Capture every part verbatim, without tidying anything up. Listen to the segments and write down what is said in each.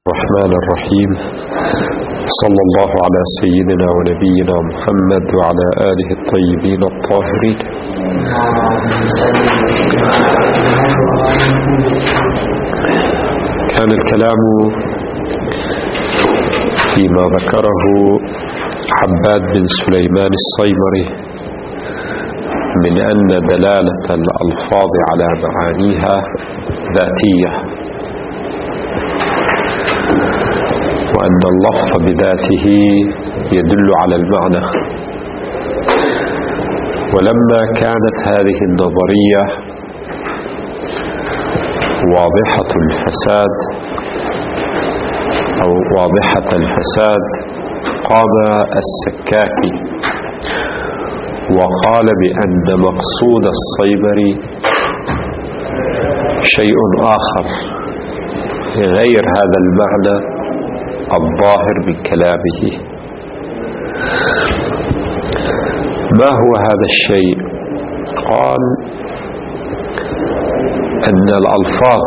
الرحمن الرحيم. صلى الله على سيدنا ونبينا محمد وعلى آله الطيبين الطاهرين. كان الكلام فيما ذكره عباد بن سليمان الصيمري من أن دلالة الألفاظ على معانيها ذاتية، وأن اللفظ بذاته يدل على المعنى. ولما كانت هذه النظرية واضحة الفساد أو واضحة الفساد قام السكاكي وقال بأن مقصود الصيمري شيء آخر غير هذا المعنى الظاهر من كلامه. ما هو هذا الشيء؟ قال أن الألفاظ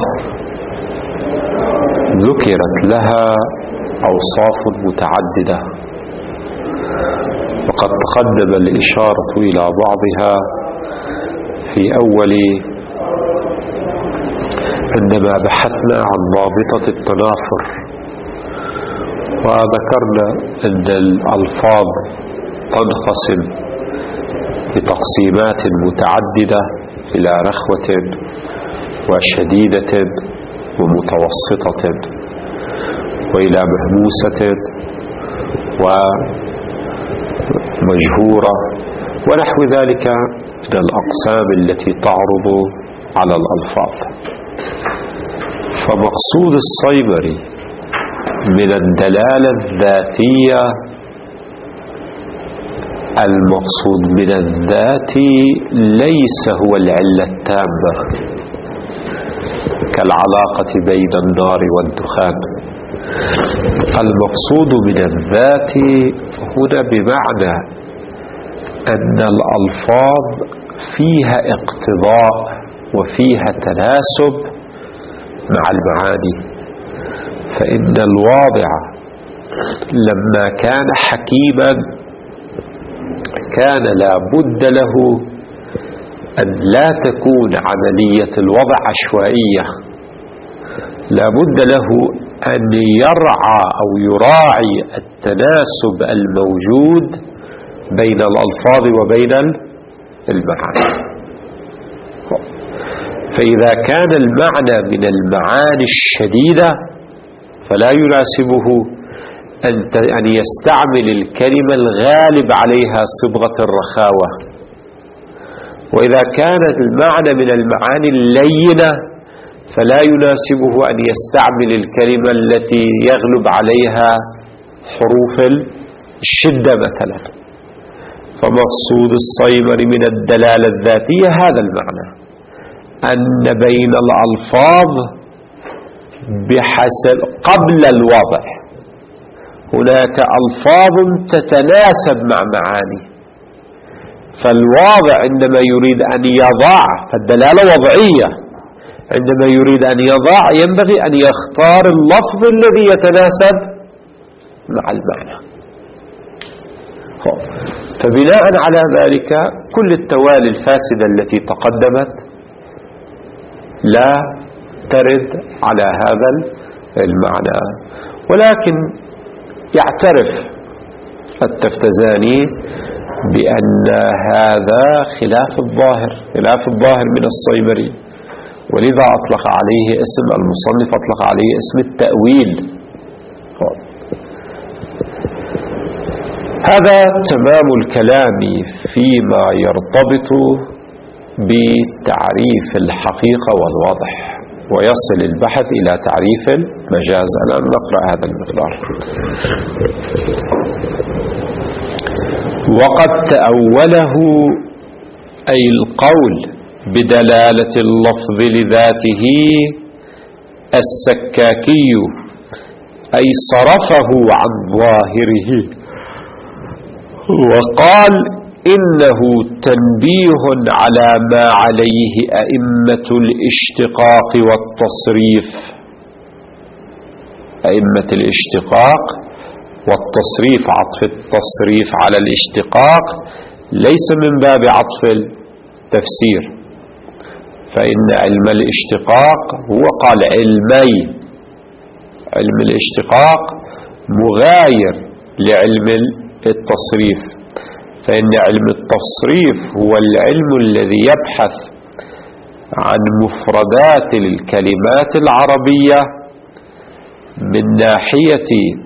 ذكرت لها أوصاف متعددة، وقد تقدم الإشارة إلى بعضها في أول عندما بحثنا عن ضابطة التنافر، وذكرنا أن الألفاظ تنقسم بتقسيمات متعددة إلى رخوة وشديدة ومتوسطة وإلى مهموسة ومجهورة ونحو ذلك من الأقسام التي تعرض على الألفاظ. فمقصود الصيمري من الدلالة الذاتية المقصود من الذات ليس هو العلة التامة كالعلاقة بين النار والدخان. المقصود من الذات هنا بمعنى أن الألفاظ فيها اقتضاء وفيها تناسب مع المعاني. فإن الواضع لما كان حكيما كان لا بد له أن لا تكون عملية الوضع عشوائية، لا بد له أن يرعى أو يراعي التناسب الموجود بين الألفاظ وبين المعاني. فإذا كان المعنى من المعاني الشديدة فلا يناسبه أن يستعمل الكلمة الغالب عليها صبغة الرخاوة، وإذا كان المعنى من المعاني اللينة فلا يناسبه أن يستعمل الكلمة التي يغلب عليها حروف الشدة مثلا. فمقصود الصيمري من الدلالة الذاتية هذا المعنى، أن بين الألفاظ بحسب قبل الوضع هناك ألفاظ تتناسب مع معاني. فالواضع عندما يريد أن يضع، فالدلالة وضعية، عندما يريد أن يضع ينبغي أن يختار اللفظ الذي يتناسب مع المعنى. فبناء على ذلك كل التوالي الفاسدة التي تقدمت لا ترد على هذا المعنى. ولكن يعترف التفتزاني بأن هذا خلاف الظاهر خلاف الظاهر من الصيمري، ولذا أطلق عليه اسم المصنف أطلق عليه اسم التأويل. هذا تمام الكلام فيما يرتبط بتعريف الحقيقة والوضح، ويصل البحث إلى تعريف المجاز. الآن نقرأ هذا المقدار. وقد تأوله أي القول بدلالة اللفظ لذاته السكاكي، أي صرفه عن ظاهره وقال إنه تنبيه على ما عليه أئمة الاشتقاق والتصريف. أئمة الاشتقاق والتصريف، عطف التصريف على الاشتقاق ليس من باب عطف التفسير، فإن علم الاشتقاق هو قال علمي، علم الاشتقاق مغاير لعلم التصريف، فإن علم التصريف هو العلم الذي يبحث عن مفردات الكلمات العربية من ناحية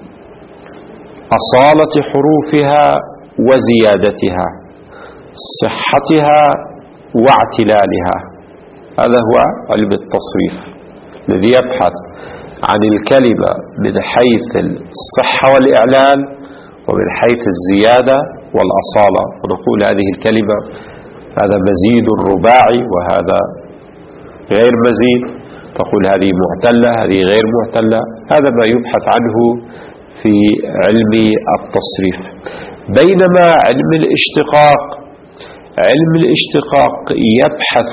أصالة حروفها وزيادتها، صحتها واعتلالها. هذا هو علم التصريف الذي يبحث عن الكلمة من حيث الصحة والإعلال ومن حيث الزيادة والأصالة، ونقول هذه الكلمة هذا مزيد رباعي وهذا غير مزيد، تقول هذه معتلة هذه غير معتلة. هذا ما يبحث عنه في علم التصريف. بينما علم الاشتقاق علم الاشتقاق يبحث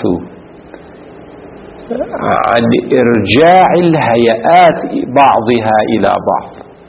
عن إرجاع الهيئات بعضها إلى بعض،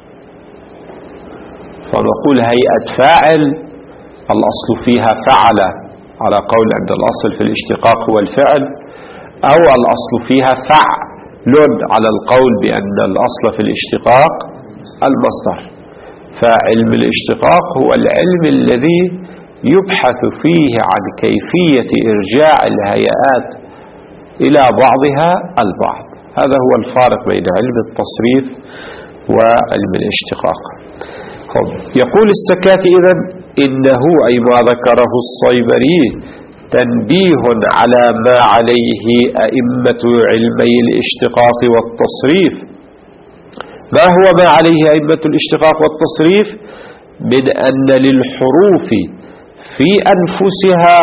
فنقول هيئة فاعل الأصل فيها فعل على قول عند الأصل في الاشتقاق هو الفعل، أو الأصل فيها فعل على القول بأن الأصل في الاشتقاق المصدر. فعلم الاشتقاق هو العلم الذي يبحث فيه عن كيفية إرجاع الهيئات إلى بعضها البعض. هذا هو الفارق بين علم التصريف وعلم الاشتقاق. يقول السكاتي إذن إنه أي ما ذكره الصيبري تنبيه على ما عليه أئمة علمي الاشتقاق والتصريف. ما هو ما عليه أئمة الاشتقاق والتصريف؟ من أن للحروف في أنفسها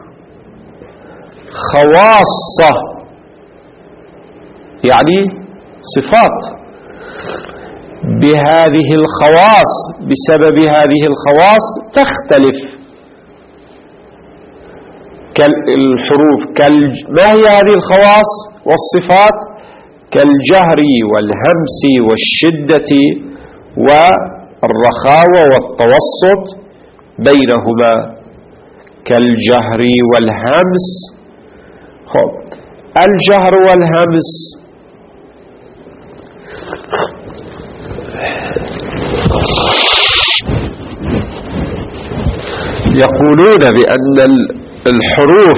خواصة، يعني صفات، بهذه الخواص بسبب هذه الخواص تختلف كالحروف كال... ما هي هذه الخواص والصفات؟ كالجهر والهمس والشدة والرخاوة والتوسط بينهما. كالجهر والهمس، خب الجهر والهمس يقولون بأن الحروف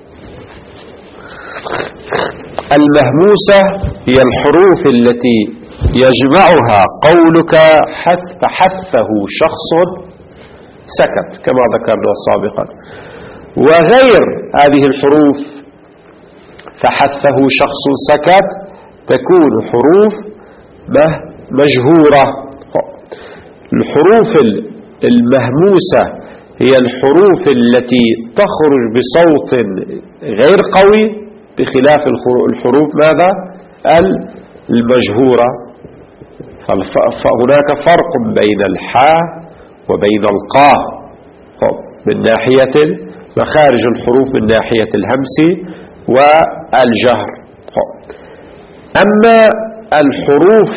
المهموسة هي الحروف التي يجمعها قولك حث حثه شخص سكت كما ذكرنا سابقا، وغير هذه الحروف فحثه شخص سكت تكون حروف مجهورة. الحروف المهموسة هي الحروف التي تخرج بصوت غير قوي بخلاف الحروف ماذا؟ المجهورة. فهناك فرق بين الحاء وبين القاف من ناحية مخارج الحروف من ناحية الهمس والجهر. أما الحروف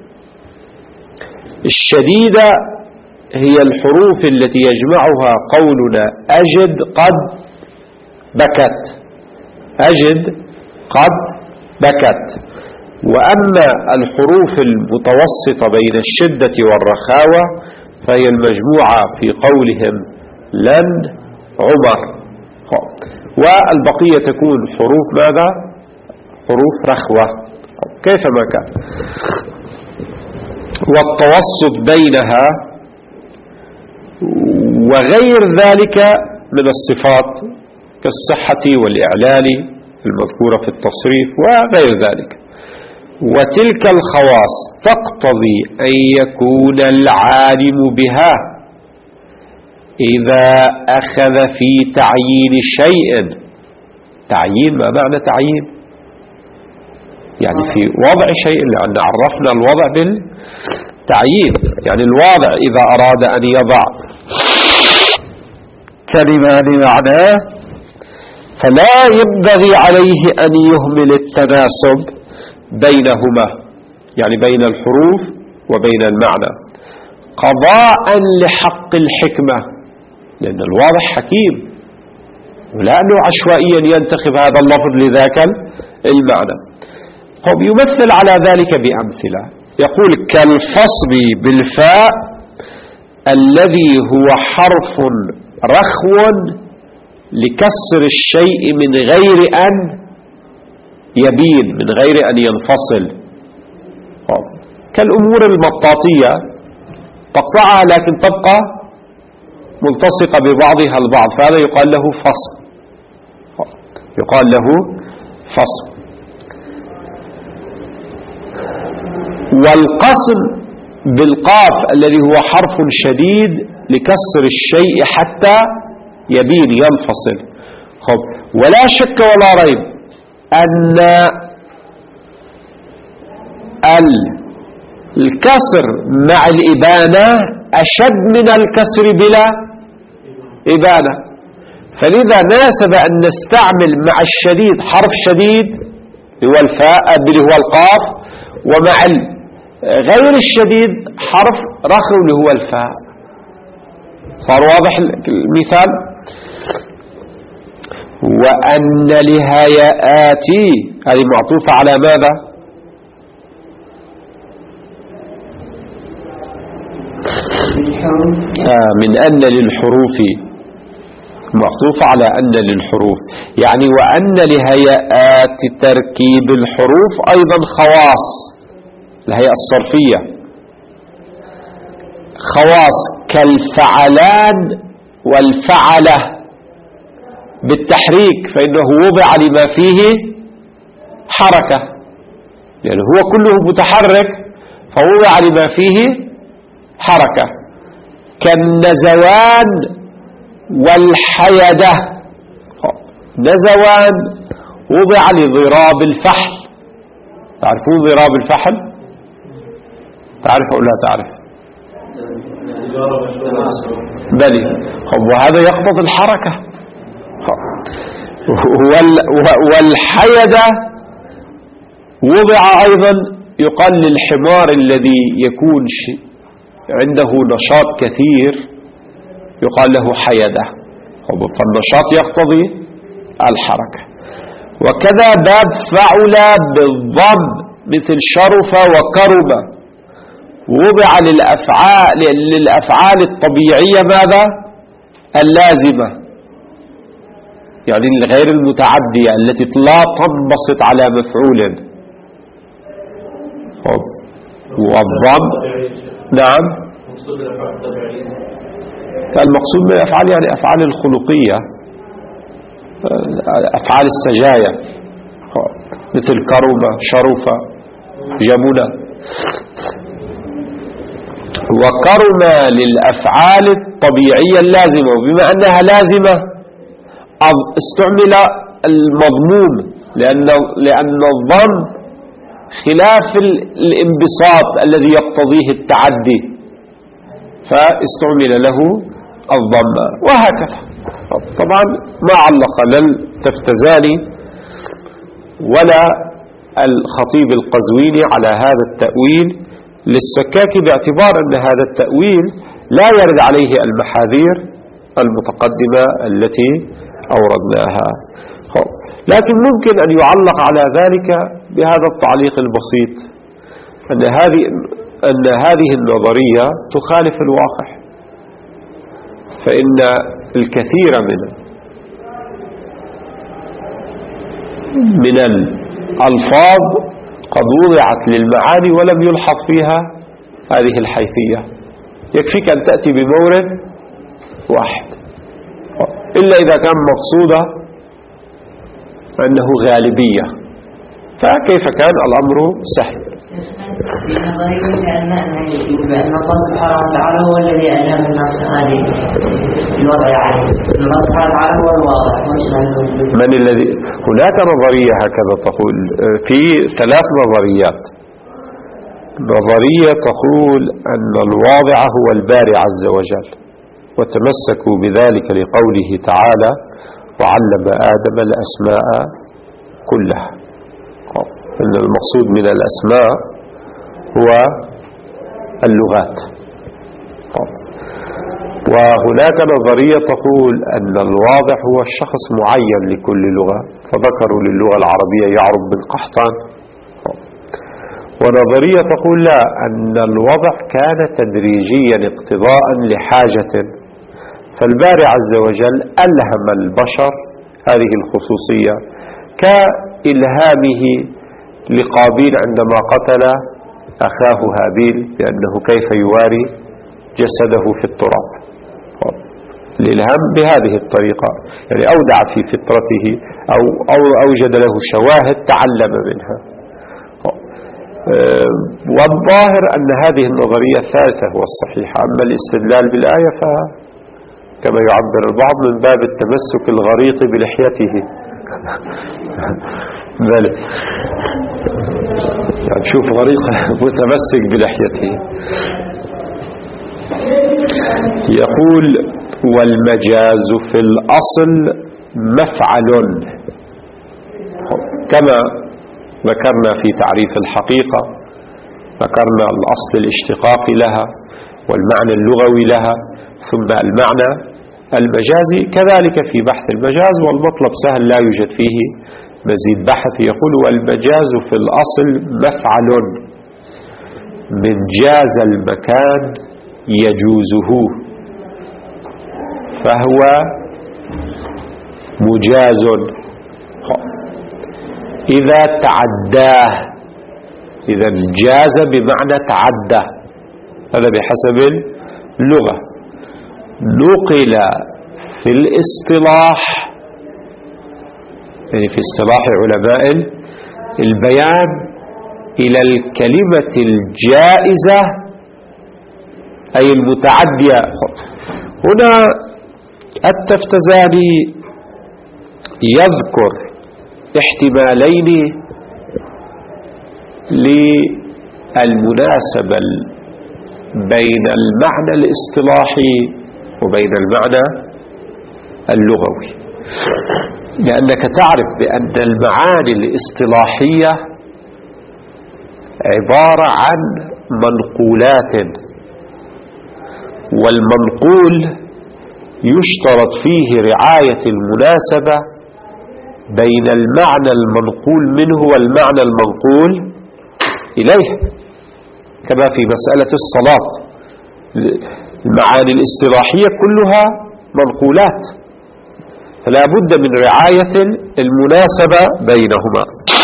الشديدة هي الحروف التي يجمعها قولنا أجد قد بكت، أجد قد بكت. وأما الحروف المتوسطة بين الشدة والرخاوة فهي المجموعة في قولهم لن عمر، والبقية تكون حروف ماذا؟ حروف رخوة كيفما كان. والتوسط بينها وغير ذلك من الصفات كالصحة والإعلال المذكورة في التصريف وغير ذلك. وتلك الخواص تقتضي أن يكون العالم بها إذا أخذ في تعيين شيء. تعيين ما معنى تعيين؟ يعني في وضع شيء، لأن عرفنا الوضع بالتعيين، يعني الواضع إذا أراد أن يضع كلمة لمعناه فلا ينبغي عليه أن يهمل التناسب بينهما، يعني بين الحروف وبين المعنى. قضاء لحق الحكمة، لأن الواضح حكيم، ولأنه عشوائيا ينتخب هذا اللفظ لذاك المعنى. هو يمثل على ذلك بأمثلة، يقول كالفصل بالفاء الذي هو حرف رخو لكسر الشيء من غير أن يبين، من غير أن ينفصل، كالأمور المطاطية تقطعها لكن تبقى ملتصقة ببعضها البعض، فهذا يقال له فصل، يقال له فصل. والقسم بالقاف الذي هو حرف شديد لكسر الشيء حتى يبين ينفصل. خب، ولا شك ولا ريب أن الكسر مع الإبانة أشد من الكسر بلا إبانة، فلذا ناسب أن نستعمل مع الشديد حرف شديد هو الفاء اللي هو القاف، ومع غير الشديد حرف رخو اللي هو الفاء. صار واضح المثال؟ وأن لهيئاتي هذه معطوفة على ماذا؟ آه من أن للحروف، معطوفة على أن للحروف، يعني وأن لهيئات تركيب الحروف أيضا خواص، الهيئة الصرفية خواص كالفعلان والفعلة بالتحريك، فإنه وضع لما فيه حركة، يعني هو كله متحرك فوضع لما فيه حركة. كالنزوان والحيدة، نزوان وضع لضراب الفحل، تعرفون ضراب الفحل؟ تعرف أو لا تعرف؟ بلي، وهذا يقتضي الحركة. والحيدة وضع أيضا يقال للحمار الذي يكون عنده نشاط كثير يقال له حيدة، فالنشاط يقتضي الحركة. وكذا باب فعل بالضم مثل شرف وكرب وضع للأفعال, للأفعال الطبيعية ماذا؟ اللازمة، يعني الغير المتعدية التي لا تنبسط على مفعول. والضم نعم، المقصود من الأفعال يعني أفعال الخلقية، أفعال السجايا مثل كرمة شرفة جملة. وكرمة للأفعال الطبيعية اللازمة، وبما أنها لازمة استعمل المضموم، لأن لأن الضم خلاف الانبساط الذي يقتضيه التعدي، فاستعمل له الضم، وهكذا. طبعا ما علق لا التفتزاني ولا الخطيب القزويني على هذا التأويل للسكاك، باعتبار أن هذا التأويل لا يرد عليه المحاذير المتقدمة التي أوردناها. لكن ممكن أن يعلق على ذلك بهذا التعليق البسيط، أن هذه أن هذه النظرية تخالف الواقع، فإن الكثير من من الألفاظ قد وضعت للمعاني ولم يلحظ فيها هذه الحيثية، يكفيك أن تأتي بمورد واحد، إلا إذا كان مقصودة أنه غالبية، فكيف كان الأمر سهل. بأن الله سبحانه وتعالى هو الذي ألهم الناس هذه الوضع عليه، الله سبحانه وتعالى هو الواضح. من الذي؟ هناك نظرية هكذا تقول، في ثلاث نظريات. نظرية تقول أن الواضع هو الباري عز وجل، وتمسكوا بذلك لقوله تعالى وعلم آدم الأسماء كلها، أن المقصود من الأسماء هو اللغات. وهناك نظرية تقول أن الواضح هو الشخص معين لكل لغة، فذكروا للغة العربية يعرب بن قحطان. ونظرية تقول لا، أن الوضع كان تدريجيا اقتضاء لحاجة، فالباري عز وجل ألهم البشر هذه الخصوصية، كإلهامه لقابيل عندما قتل أخاه هابيل لأنه كيف يواري جسده في التراب. الإلهام بهذه الطريقة، يعني أودع في فطرته أو, أو أوجد له شواهد تعلم منها. والظاهر أن هذه النظرية الثالثة هو الصحيح. أما الاستدلال بالآية فكما يعبر البعض من باب التمسك الغريق بلحيته. ذلك يعني شوف غريق متمسك بلحيته. يقول والمجاز في الأصل مفعل، كما ذكرنا في تعريف الحقيقة، ذكرنا الأصل الاشتقاقي لها والمعنى اللغوي لها ثم المعنى المجازي، كذلك في بحث المجاز، والمطلب سهل لا يوجد فيه مزيد بحث. يقول والمجاز في الأصل مفعل من جاز المكان يجوزه، فهو مجاز إذا تعداه. إذا جاز بمعنى تعدى، هذا بحسب اللغة. نقل في الاصطلاح، يعني في اصطلاح علماء البيان، إلى الكلمة الجائزة أي المتعدية. هنا التفتزاني يذكر احتمالين للمناسبة بين المعنى الاصطلاحي وبين المعنى اللغوي، لأنك تعرف بأن المعاني الاصطلاحية عبارة عن منقولات، والمنقول يشترط فيه رعاية المناسبة بين المعنى المنقول منه والمعنى المنقول إليه، كما في مسألة الصلاة. المعاني الاصطلاحية كلها منقولات، فلا بد من رعاية المناسبة بينهما.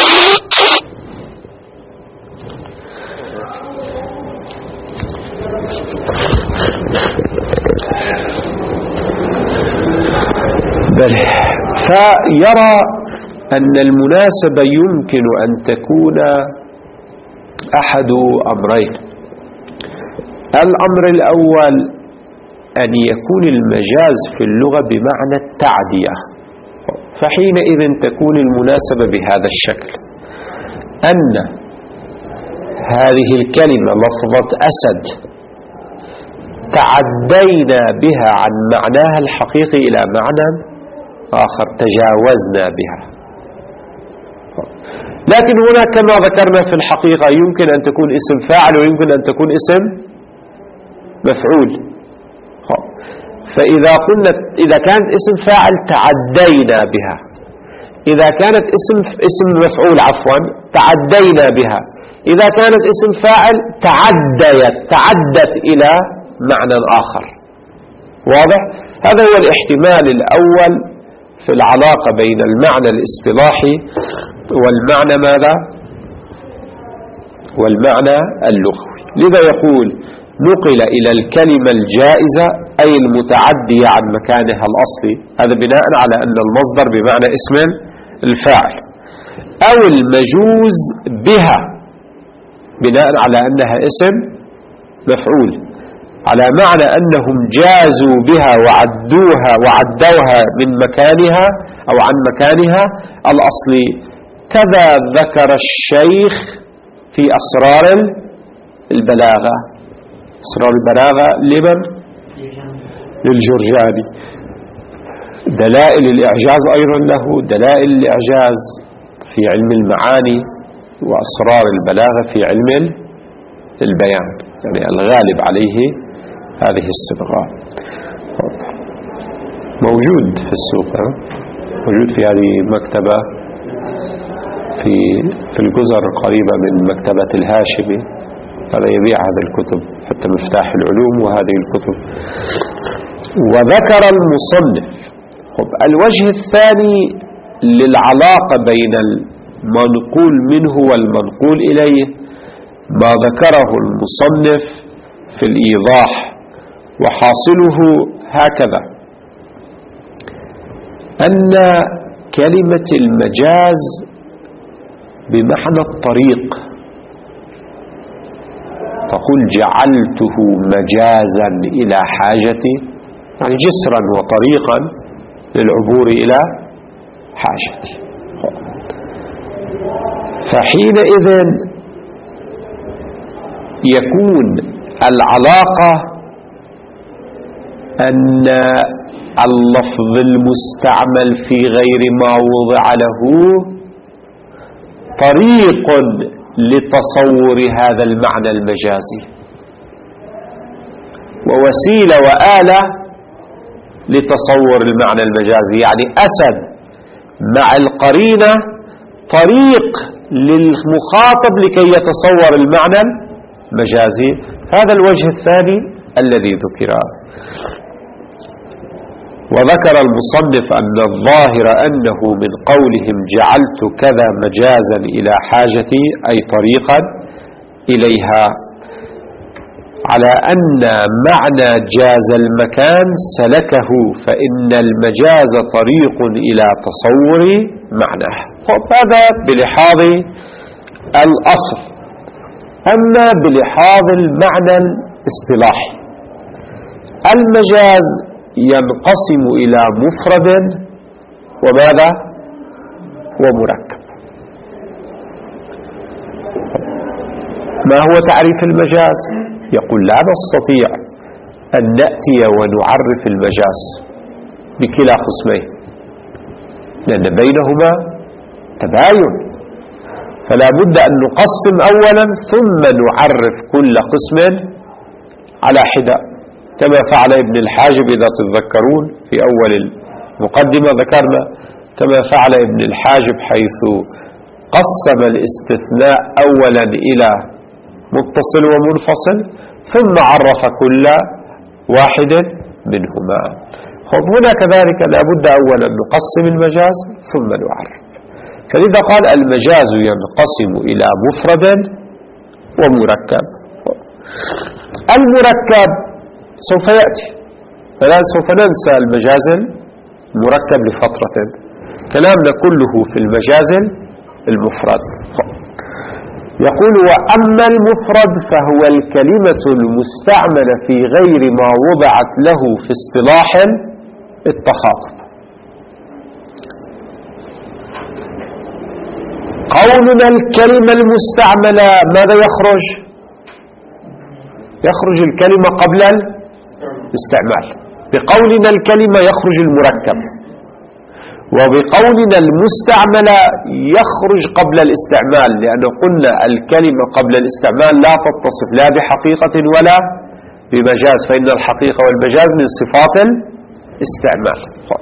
بل فيرى أن المناسبة يمكن أن تكون أحد أمرين. الأمر الأول أن يكون المجاز في اللغة بمعنى التعدية، فحينئذ تكون المناسبة بهذا الشكل، أن هذه الكلمة لفظة أسد تعدينا بها عن معناها الحقيقي إلى معنى آخر، تجاوزنا بها. لكن هنا كما ذكرنا في الحقيقة يمكن أن تكون اسم فاعل ويمكن أن تكون اسم مفعول. فإذا قلنا إذا كانت اسم فاعل تعدينا بها، إذا كانت اسم اسم مفعول عفوا تعدينا بها، إذا كانت اسم فاعل تعديت تعدت إلى معنى آخر. واضح؟ هذا هو الاحتمال الأول في العلاقة بين المعنى الاصطلاحي والمعنى ماذا؟ والمعنى اللغوي. لذا يقول نقل إلى الكلمة الجائزة أي المتعدية عن مكانها الأصلي، هذا بناء على أن المصدر بمعنى اسم الفاعل، أو المجوز بها بناء على أنها اسم مفعول، على معنى أنهم جازوا بها وعدوها وعدوها من مكانها أو عن مكانها الأصلي. كذا ذكر الشيخ في أسرار البلاغة. أسرار البلاغة لمن؟ للجرجاني. دلائل الإعجاز أيضا له، دلائل الإعجاز في علم المعاني، وأسرار البلاغة في علم البيان، يعني الغالب عليه هذه الصبغة. موجود في السوق، موجود في هذه المكتبة في في الجزر قريبة من مكتبة الهاشمي، هذا يبيع هذه الكتب حتى مفتاح العلوم وهذه الكتب. وذكر المصنف الوجه الثاني للعلاقة بين المنقول منه والمنقول إليه ما ذكره المصنف في الإيضاح، وحاصله هكذا: أن كلمة المجاز بمعنى الطريق، تقول جعلته مجازا إلى حاجتي، يعني جسرا وطريقا للعبور إلى حاجتي. فحينئذ يكون العلاقة أن اللفظ المستعمل في غير ما وضع له طريق لتصور هذا المعنى المجازي، ووسيلة وآلة لتصور المعنى المجازي، يعني أسد مع القرينة طريق للمخاطب لكي يتصور المعنى المجازي. هذا الوجه الثاني الذي ذكر. وذكر المصنف أن الظاهر أنه من قولهم جعلت كذا مجازا إلى حاجتي أي طريقا إليها، على أن معنى جاز المكان سلكه، فإن المجاز طريق إلى تصور معناه. هذا بلحاظ الأصل. أما بلحاظ المعنى الاصطلاحي، المجاز ينقسم إلى مفرد وماذا؟ ومركب. ما هو تعريف المجاز؟ يقول لا نستطيع أن نأتي ونعرف المجاز بكلا قسمين، لأن بينهما تباين، فلا بد أن نقسم أولا ثم نعرف كل قسم على حدة، كما فعل ابن الحاجب إذا تتذكرون في أول المقدمة ذكرنا كما فعل ابن الحاجب، حيث قسم الاستثناء أولا إلى متصل ومنفصل ثم عرف كل واحد منهما. هنا كذلك لا بد أولا نقسم المجاز ثم نعرف. فلذا قال المجاز ينقسم إلى مفرد ومركب. المركب سوف يأتي، فلا سوف ننسى المجاز المركب لفترة، كلامنا كله في المجاز المفرد. يقول وأما المفرد فهو الكلمة المستعملة في غير ما وضعت له في اصطلاح التخاطب. قولنا الكلمة المستعملة ماذا يخرج؟ يخرج الكلمة قبل الاستعمال. بقولنا الكلمة يخرج المركب، وبقولنا المستعملة يخرج قبل الاستعمال، لأنه قلنا الكلمة قبل الاستعمال لا تتصف لا بحقيقة ولا بمجاز، فإن الحقيقة والمجاز من صفات الاستعمال.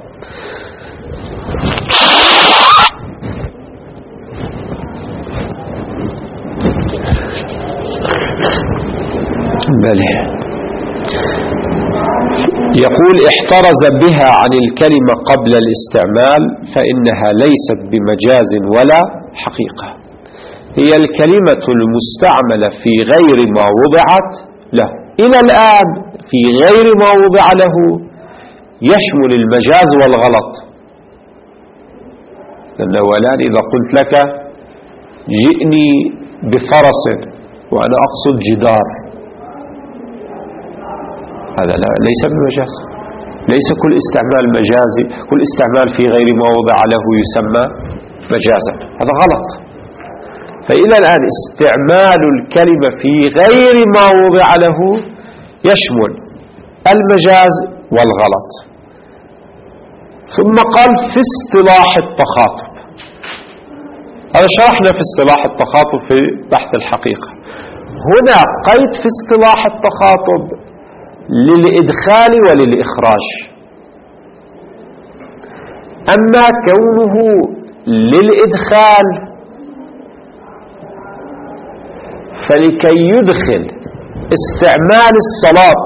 بله. يقول احترز بها عن الكلمة قبل الاستعمال فإنها ليست بمجاز ولا حقيقة، هي الكلمة المستعملة في غير ما وضعت له. إلى الآن في غير ما وضع له يشمل المجاز والغلط، لأن أولا إذا قلت لك جئني بفرس وأنا أقصد جدار، هذا لا ليس بمجاز. ليس كل استعمال مجازي، كل استعمال في غير ما وضع له يسمى مجازا، هذا غلط. فإلى الآن استعمال الكلمة في غير ما وضع له يشمل المجاز والغلط. ثم قال في اصطلاح التخاطب، هذا شرحنا في اصطلاح التخاطب في بحث الحقيقة. هنا قيد في اصطلاح التخاطب للإدخال وللإخراج، أما كونه للإدخال فلكي يدخل استعمال الصلاة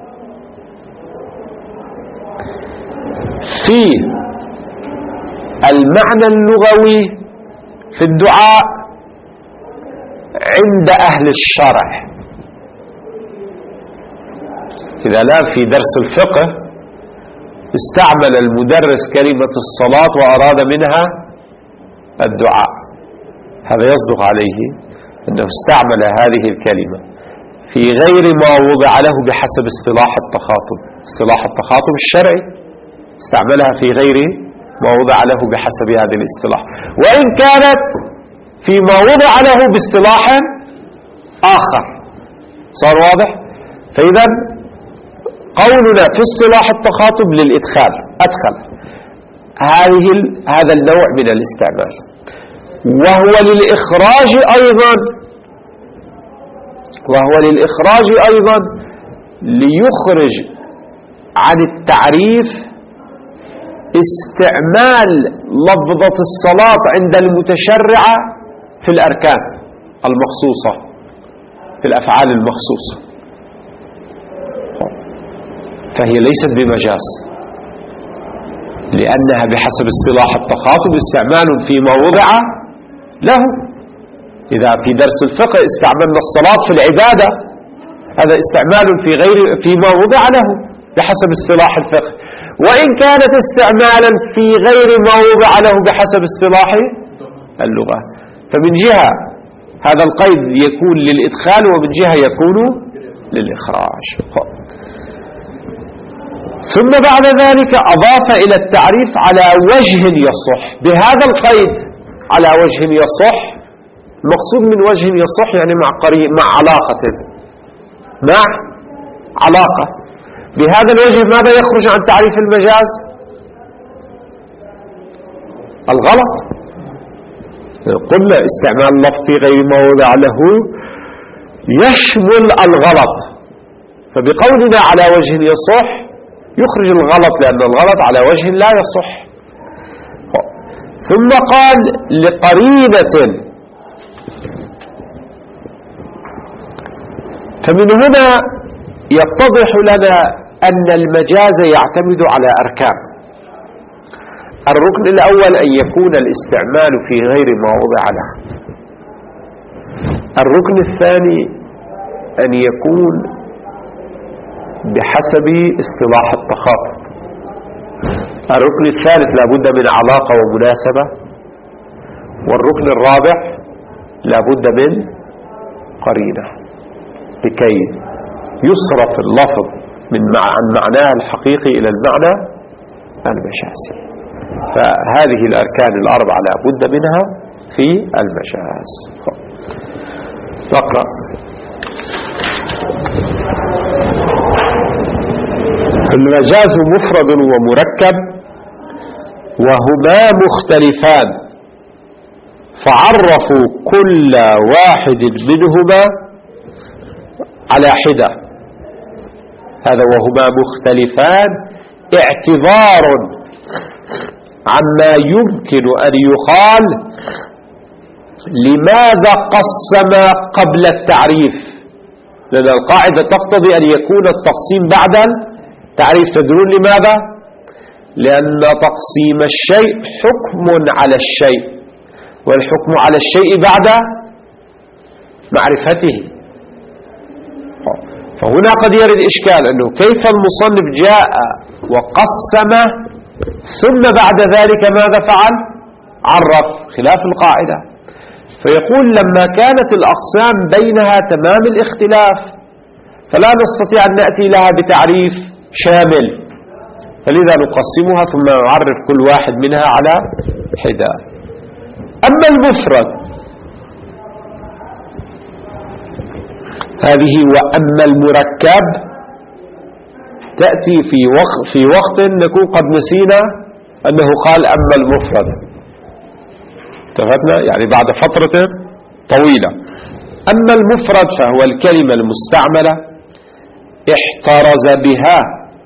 في المعنى اللغوي في الدعاء عند أهل الشرع. إذا لا في درس الفقه استعمل المدرس كلمة الصلاة وأراد منها الدعاء، هذا يصدق عليه أنه استعمل هذه الكلمة في غير ما وضع له بحسب اصطلاح التخاطب. اصطلاح التخاطب الشرعي استعملها في غير ما وضع له بحسب هذه الاصطلاح، وإن كانت فيما وضع له باصطلاح آخر. صار واضح؟ فإذا قولنا في اصطلاح التخاطب للإدخال، أدخل هذه هذا النوع من الاستعمال، وهو للإخراج أيضا وهو للإخراج أيضا ليخرج عن التعريف استعمال لفظة الصلاة عند المتشرعة في الأركان المخصوصة، في الأفعال المخصوصة، فهي ليست بمجاز، لأنها بحسب اصطلاح التخاطب استعمال فيما وضع له. إذا في درس الفقه استعملنا الصلاة في العبادة، هذا استعمال في غير فيما وضع له بحسب اصطلاح الفقه، وإن كانت استعمالا في غير ما وضع له بحسب اصطلاح اللغة. فمن جهة هذا القيد يكون للإدخال، ومن جهة يكون للإخراج. ثم بعد ذلك أضاف إلى التعريف على وجه يصح، بهذا القيد على وجه يصح. المقصود من وجه يصح يعني مع قرين، مع علاقة، مع علاقة. بهذا الوجه ماذا يخرج عن تعريف المجاز؟ الغلط. قلنا استعمال اللفظ في غير ما وضع له يشمل الغلط، فبقولنا على وجه يصح يخرج الغلط، لأن الغلط على وجه لا يصح. ثم قال لقرينة، فمن هنا يتضح لنا أن المجاز يعتمد على أركان. الركن الأول أن يكون الاستعمال في غير ما وضع له. الركن الثاني أن يكون بحسب اصطلاح التخاطب. الركن الثالث لا بد من علاقة ومناسبة. والركن الرابع لا بد من قرينة لكي يصرف اللفظ من عن معناه الحقيقي إلى المعنى المجازي. فهذه الأركان الأربعة لا بد منها في المجاز. نقرأ. المجاز مفرد ومركب وهما مختلفان، فعرفوا كل واحد منهما على حدة. هذا وهما مختلفان اعتذار عما يمكن أن يقال لماذا قسم قبل التعريف، لأن القاعدة تقتضي أن يكون التقسيم بعد التعريف. تدرون لماذا؟ لأن تقسيم الشيء حكم على الشيء، والحكم على الشيء بعد معرفته. فهنا قد يرد إشكال أنه كيف المصنف جاء وقسم ثم بعد ذلك ماذا فعل؟ عرف، خلاف القاعدة. فيقول لما كانت الأقسام بينها تمام الاختلاف فلا نستطيع أن نأتي لها بتعريف شامل، فلذا نقسمها ثم نعرف كل واحد منها على حدة. أما المفرد هذه وأما المركب تأتي في وقت, في وقت نكون قد نسينا أنه قال أما المفرد، اتفقنا؟ يعني بعد فترة طويلة. أما المفرد فهو الكلمة المستعملة احترز بها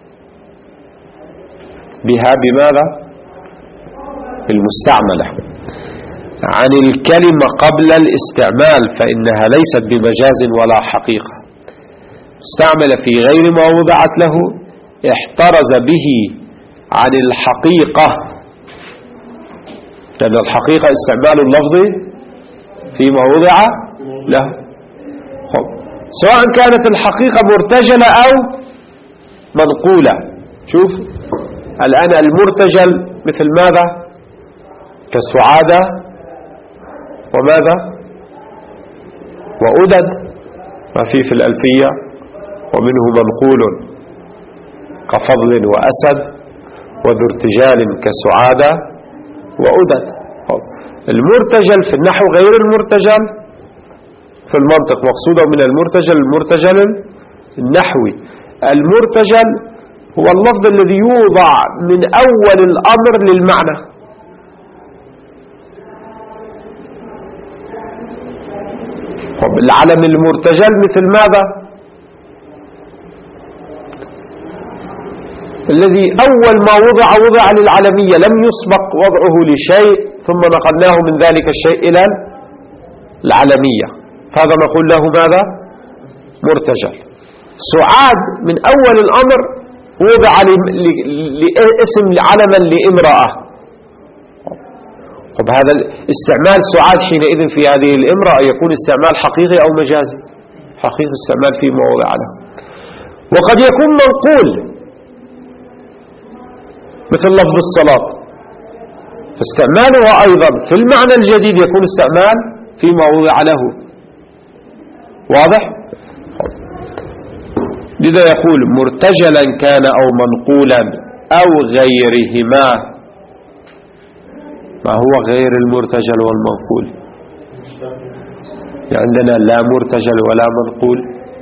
بها بماذا؟ المستعملة عن الكلمة قبل الاستعمال، فإنها ليست بمجاز ولا حقيقة. استعمل في غير ما وضعت له، احترز به عن الحقيقة، لأن الحقيقة استعمال اللفظ فيما وضع له. خب. سواء كانت الحقيقة مرتجلة أو منقولة. شوف الآن المرتجل مثل ماذا؟ كالسعادة وماذا؟ وأدد، ما في في الألفية. ومنه منقول كفضل وأسد، وذو ارتجال كسعادة وأدد. المرتجل في النحو غير المرتجل في المنطق. مقصوده من المرتجل المرتجل النحوي. المرتجل هو اللفظ الذي يوضع من أول الأمر للمعنى. طب العلم المرتجل مثل ماذا؟ الذي أول ما وضع وضع للعلمية، لم يسبق وضعه لشيء ثم نقلناه من ذلك الشيء إلى العلمية، هذا نقول له ماذا؟ مرتجل. سعاد من أول الأمر وضع لاسم علما لامرأة. طب هذا استعمال سعاد حينئذ في هذه الامرأة يكون استعمال حقيقي أو مجازي؟ حقيقي، استعمال في موضع له. وقد يكون منقول مثل لفظ الصلاة، فاستعمالها أيضا في المعنى الجديد يكون استعمال فيما وضع له. واضح؟ لذا يقول مرتجلا كان أو منقولا أو غيرهما. ما هو غير المرتجل والمنقول؟ عندنا لا مرتجل ولا منقول.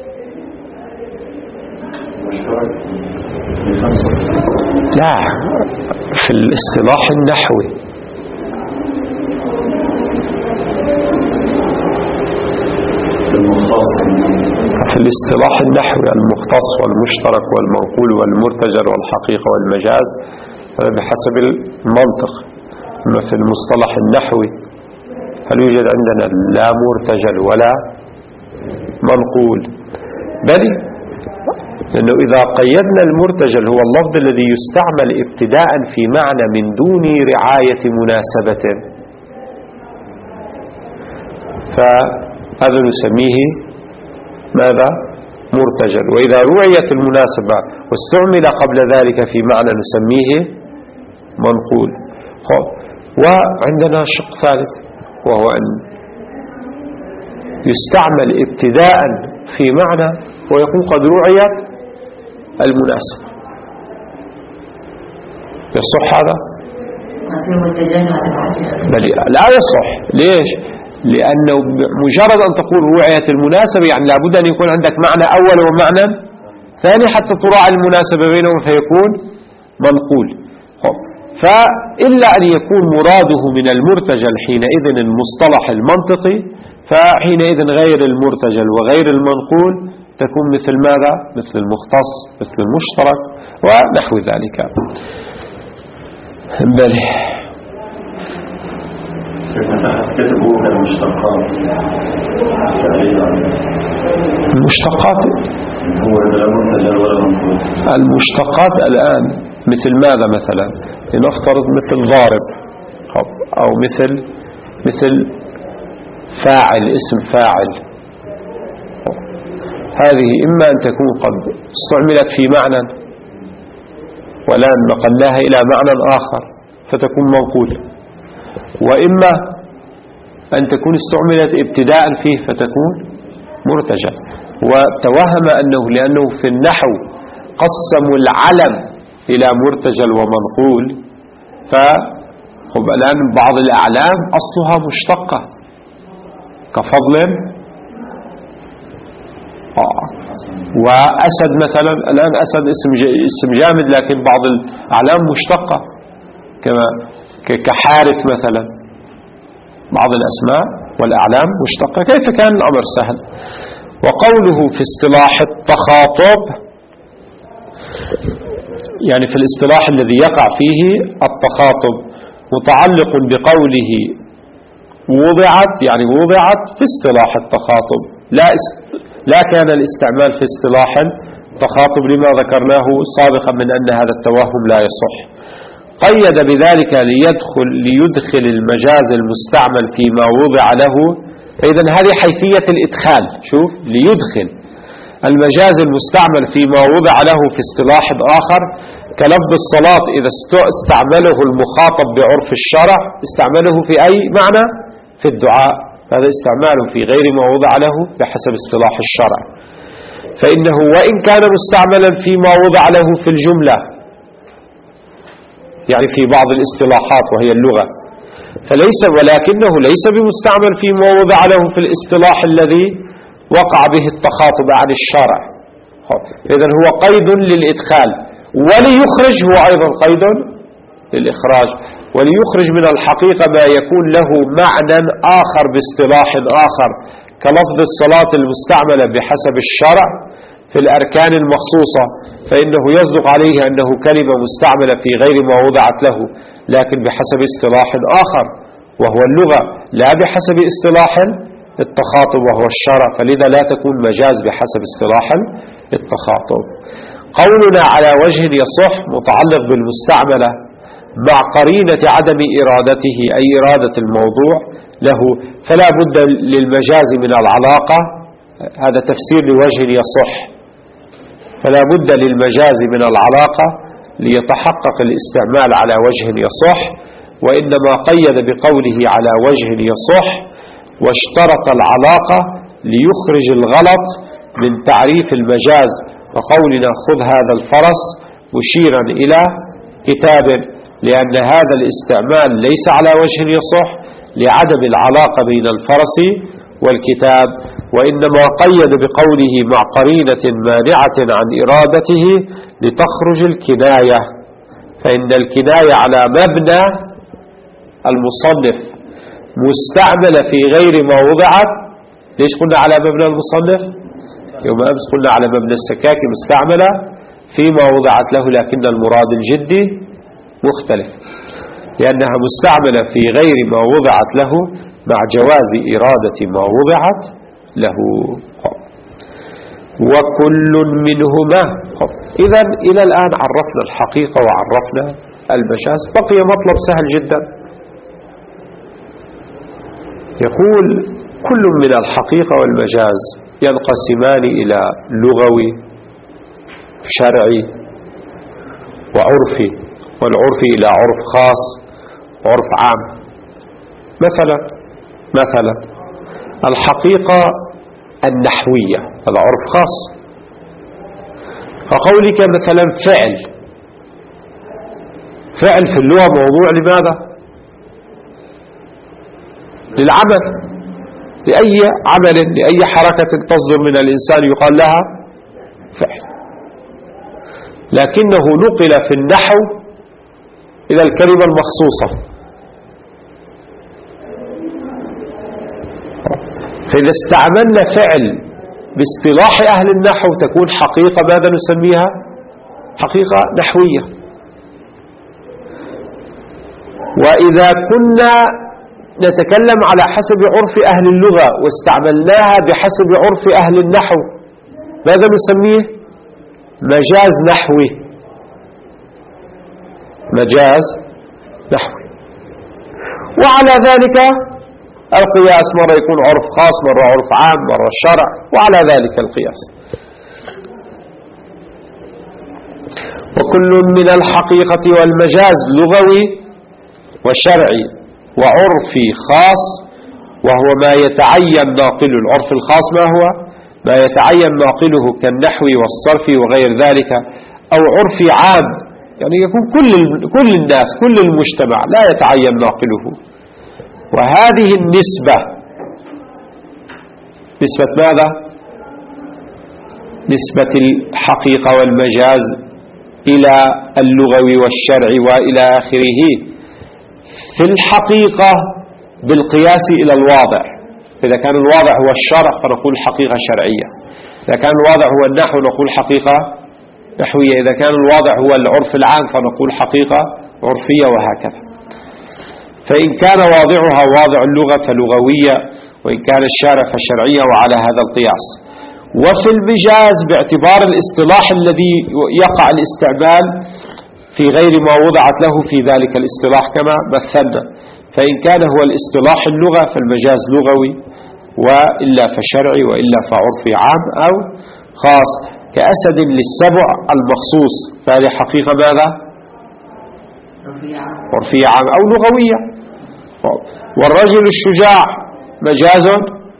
لا، في الاصطلاح النحوي في الاصطلاح النحوي المختص والمشترك والمنقول والمرتجل والحقيقة والمجاز، هذا بحسب المنطق. أما في المصطلح النحوي هل يوجد عندنا لا مرتجل ولا منقول؟ بل لأنه إذا قيدنا المرتجل هو اللفظ الذي يستعمل ابتداء في معنى من دون رعاية مناسبة، فهذا نسميه ماذا؟ مرتجل. وإذا رعيت المناسبة واستعمل قبل ذلك في معنى نسميه منقول. وعندنا شق ثالث، وهو أن يستعمل ابتداء في معنى ويكون قد رعيت المناسبة. يصح هذا؟ بل لا يصح. ليش؟ لأنه مجرد أن تقول رعيت المناسبة يعني لابد أن يكون عندك معنى أول ومعنى ثاني حتى تراعي المناسبة بينهم فيكون منقول. فإلا أن يكون مراده من المرتجل حينئذ المصطلح المنطقي، فحينئذ غير المرتجل وغير المنقول تكون مثل ماذا؟ مثل المختص، مثل المشترك ونحو ذلك. بل كتبوا المشتقات المشتقات هو لا مرتجل ولا منقول. المشتقات الآن مثل ماذا مثلا؟ لنفترض مثل ضارب أو مثل مثل فاعل، اسم فاعل. هذه إما أن تكون قد استعملت في معنى والآن نقلناها إلى معنى آخر فتكون منقولة، وإما أن تكون استعملت ابتداء فيه فتكون مرتجل. وتوهم أنه لأنه في النحو قسموا العلم إلى مرتجل ومنقول، فالآن بعض الأعلام أصلها مشتقة كفضل آه. وأسد مثلا، الآن أسد اسم اسم جامد لكن بعض الأعلام مشتقة كما كحارث مثلا، بعض الأسماء والأعلام مشتقة. كيف كان الأمر سهل؟ وقوله في اصطلاح التخاطب، يعني في الاصطلاح الذي يقع فيه التخاطب، متعلق بقوله وضعت، يعني وضعت في اصطلاح التخاطب، لا لا كان الاستعمال في اصطلاح التخاطب لما ذكرناه سابقا من أن هذا التوهم لا يصح. قيد بذلك ليدخل ليدخل المجاز المستعمل فيما وضع له. إذن هذه حيثية الإدخال. شوف، ليدخل المجاز المستعمل فيما وضع له في اصطلاح آخر، كلفظ الصلاة إذا استعمله المخاطب بعرف الشرع استعمله في أي معنى؟ في الدعاء، هذا استعماله في غير ما وضع له بحسب اصطلاح الشرع. فإنه وإن كان مستعملا فيما وضع له في الجملة، يعني في بعض الاصطلاحات وهي اللغة، فليس ولكنه ليس بمستعمل فيما وضع له في الاصطلاح الذي وقع به التخاطب عن الشرع. إذن هو قيد للإدخال، وليخرج هو أيضا قيد للإخراج. وليخرج من الحقيقة ما يكون له معنى آخر باصطلاح آخر، كلفظ الصلاة المستعملة بحسب الشرع في الأركان المخصوصة، فإنه يصدق عليه أنه كلمة مستعملة في غير ما وضعت له، لكن بحسب اصطلاح آخر وهو اللغة، لا بحسب اصطلاح التخاطب وهو الشرع، فلذا لا تكون مجاز بحسب اصطلاح التخاطب. قولنا على وجه يصح متعلق بالمستعملة مع قرينة عدم إرادته، أي إرادة الموضوع له، فلا بد للمجاز من العلاقة. هذا تفسير لوجه يصح، فلا بد للمجاز من العلاقة ليتحقق الاستعمال على وجه يصح. وإنما قيد بقوله على وجه يصح واشترط العلاقة ليخرج الغلط من تعريف المجاز، كقولنا خذ هذا الفرس مشيرا إلى كتاب، لأن هذا الاستعمال ليس على وجه يصح لعدم العلاقة بين الفرس والكتاب. وإنما قيد بقوله مع قرينة مانعة عن إرادته لتخرج الكناية، فإن الكناية على مبنى المصنف مستعملة في غير ما وضعت. ليش قلنا على مبنى المصنف؟ يوم أمس قلنا على مبنى السكاكي مستعملة فيما وضعت له، لكن المراد الجدي مختلف، لأنها مستعملة في غير ما وضعت له مع جواز إرادة ما وضعت له. وكل منهما. إذن إلى الآن عرفنا الحقيقة وعرفنا المجاز، بقي مطلب سهل جدا، يقول كل من الحقيقة والمجاز ينقسمان إلى لغوي شرعي وعرفي، والعرفي إلى عرف خاص وعرف عام. مثلا مثلا الحقيقة النحوية هذا عرف خاص، فقولك مثلا فعل، فعل في اللغة موضوع لماذا؟ للعمل، لأي عمل، لأي حركة تصدر من الإنسان يقال لها فعل، لكنه نقل في النحو إلى الكلمة المخصوصة. فإذا استعملنا فعل باصطلاح أهل النحو تكون حقيقة ماذا نسميها؟ حقيقة نحوية. وإذا كنا نتكلم على حسب عرف أهل اللغة واستعملناها بحسب عرف أهل النحو ماذا نسميه؟ مجاز نحوي. مجاز نحوي. وعلى ذلك القياس مرة يكون عرف خاص، مرة عرف عام، مرة شرع، وعلى ذلك القياس. وكل من الحقيقة والمجاز لغوي وشرعي وعرفي خاص، وهو ما يتعين ناقل. العرف الخاص ما هو؟ ما يتعين ناقله كالنحو والصرف وغير ذلك. أو عرفي عام، يعني يكون كل كل الناس كل المجتمع لا يتعين ناقله. وهذه النسبة نسبة ماذا؟ نسبة الحقيقة والمجاز إلى اللغوي والشرعي وإلى آخره. في الحقيقة بالقياس إلى الواضع، إذا كان الواضع هو الشرع فنقول حقيقة شرعية، إذا كان الواضع هو النحو نقول حقيقة نحوية، إذا كان الواضع هو العرف العام فنقول حقيقة عرفية، وهكذا. فإن كان واضعها واضع اللغة فلغوية، وإن كان الشارع فشرعية، وعلى هذا القياس. وفي المجاز باعتبار الاصطلاح الذي يقع الاستعمال في غير ما وضعت له في ذلك الاصطلاح كما مثلنا، فإن كان هو الاصطلاح اللغة فالمجاز لغوي، وإلا فشرعي، وإلا فعرفي عام أو خاص، كأسد للسبع المخصوص، فهذه حقيقة ماذا؟ عرفية عام أو لغوية. والرجل الشجاع مجاز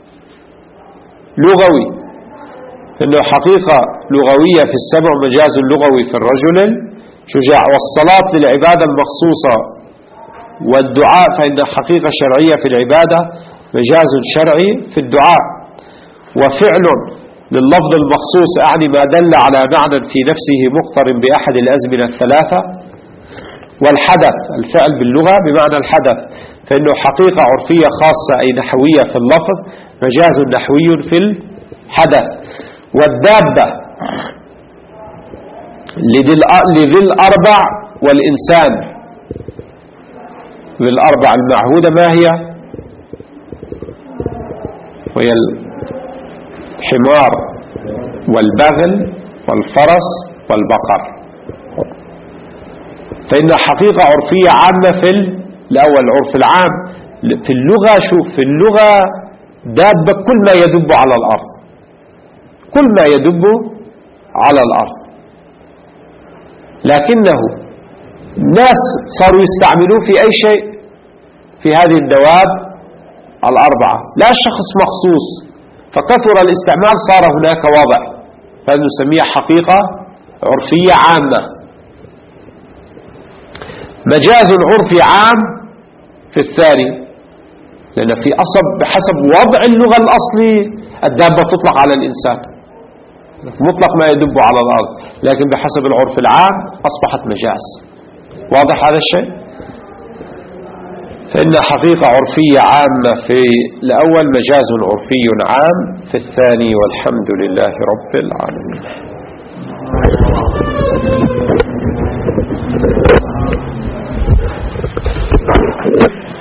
لغوي، إنه حقيقة لغوية في السبع، مجاز لغوي في الرجل الشجاع. والصلاة للعبادة المخصوصة والدعاء فإن حقيقة شرعية في العبادة، مجاز شرعي في الدعاء. وفعل لللفظ المخصوص أعني ما دل على معنى في نفسه مقترن بأحد الأزمنة الثلاثة. والحدث الفعل باللغة بمعنى الحدث، فإنه حقيقة عرفية خاصة أي نحوية في اللفظ، مجاز نحوي في الحدث. والدابة لذي الأربع والإنسان، ذي الأربع المعهودة ما هي؟ وهي الحمار والبغل والفرس والبقر. فإن حقيقة عرفية عامة في الأول العرف العام. في اللغة شوف، في اللغة دابة كل ما يدب على الأرض، كل ما يدب على الأرض، لكنه الناس صاروا يستعملوه في أي شيء في هذه الدواب الأربعة، لا شخص مخصوص، فكثر الاستعمال صار هناك وضع، فنسميها حقيقة عرفية عامة. مجاز عرفي عام في الثاني، لأن في أصل بحسب وضع اللغة الأصلي الدابة تطلق على الإنسان مطلق ما يدب على الأرض، لكن بحسب العرف العام أصبحت مجاز. واضح هذا الشيء؟ فإن حقيقة عرفية عامة في الأول، مجاز عرفي عام في الثاني، والحمد لله رب العالمين.